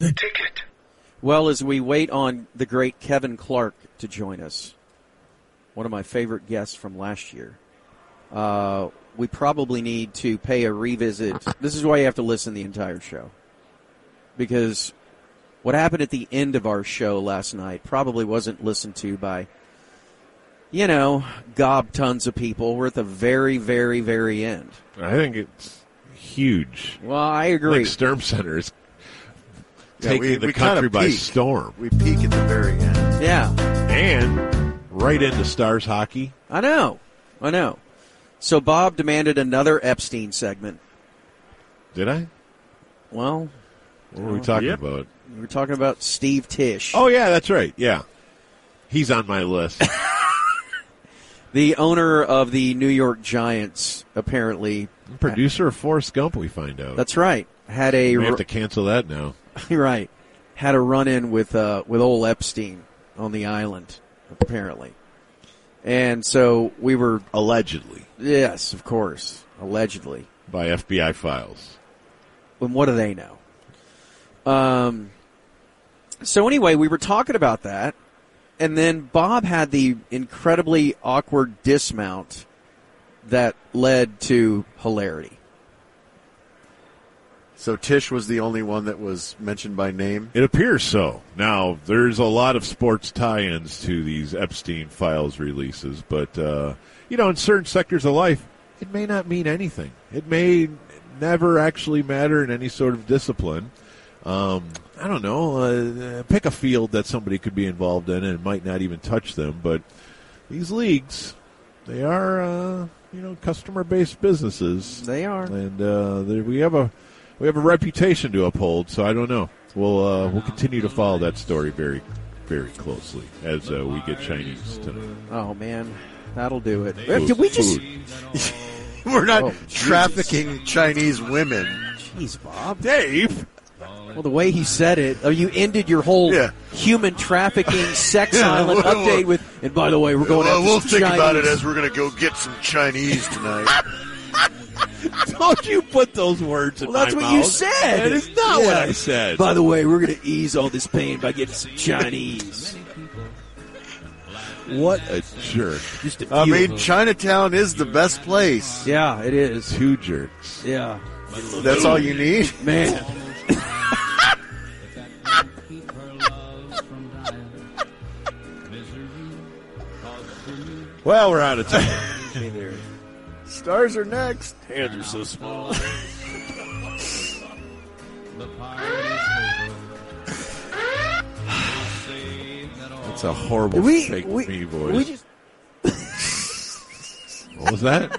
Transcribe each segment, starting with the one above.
The ticket. Well, as we wait on the great Kevin Clark to join us, one of my favorite guests from last year, we probably need to pay a revisit. This is why you have to listen to the entire show. Because what happened at the end of our show last night probably wasn't listened to by, gob tons of people. We're at the very, very, very end. I think it's huge. Well, I agree. I think Sturm Center is taking the country by storm. We peak at the very end. Yeah. And right into Stars hockey. I know. So Bob demanded another Epstein segment. Did I? Well, what were we talking about? We were talking about Steve Tisch. Oh, yeah, that's right. Yeah. He's on my list. The owner of the New York Giants, apparently. Producer of Forrest Gump, we find out. That's right. We have to cancel that now. Right. Had a run-in with old Epstein on the island, apparently. And so we were... Allegedly. Yes, of course. Allegedly. By FBI files. And what do they know? So anyway, we were talking about that, and then Bob had the incredibly awkward dismount that led to hilarity. So Tisch was the only one that was mentioned by name? It appears so. Now, there's a lot of sports tie-ins to these Epstein files releases, but, in certain sectors of life, it may not mean anything. It may never actually matter in any sort of discipline. I don't know. Pick a field that somebody could be involved in, and it might not even touch them, but these leagues, they are, customer-based businesses. They are. And we have a reputation to uphold, so I don't know. We'll continue to follow that story very, very closely as we get Chinese tonight. Oh man, that'll do it. Did we just? We're not trafficking Chinese women. Jeez, Bob. Dave. Well, the way he said it, you ended your whole human trafficking sex island update with. And by the way, we're going. We'll think Chinese. about it as we're going to go get some Chinese tonight. Don't you put those words in my mouth. That's what you said. That is not what I said. By the way, we're going to ease all this pain by getting some Chinese. What a jerk. Just a few. Chinatown is the best place. Yeah, it is. Two jerks. Yeah. That's all you need? Man. Well, we're out of time. Stars are next. Hands are so small. It's a horrible fake me voice. What was that?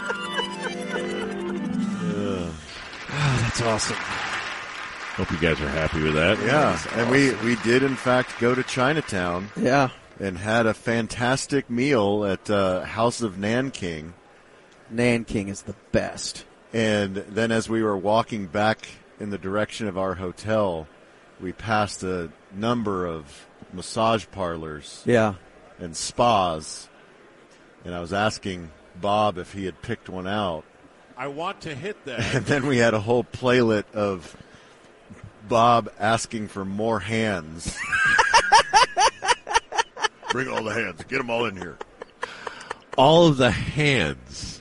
That's awesome. Hope you guys are happy with that. Yeah, and we did, in fact, go to Chinatown. Yeah. And had a fantastic meal at House of Nanking. Nanking is the best. And then as we were walking back in the direction of our hotel, we passed a number of massage parlors and spas. And I was asking Bob if he had picked one out. I want to hit that. And then we had a whole playlet of Bob asking for more hands. Bring all the hands. Get them all in here. All of the hands.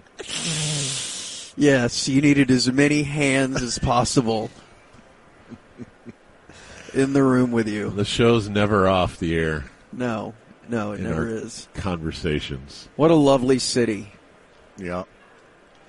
Yes, you needed as many hands as possible in the room with you. The show's never off the air. No, it never is. Conversations. What a lovely city. Yeah.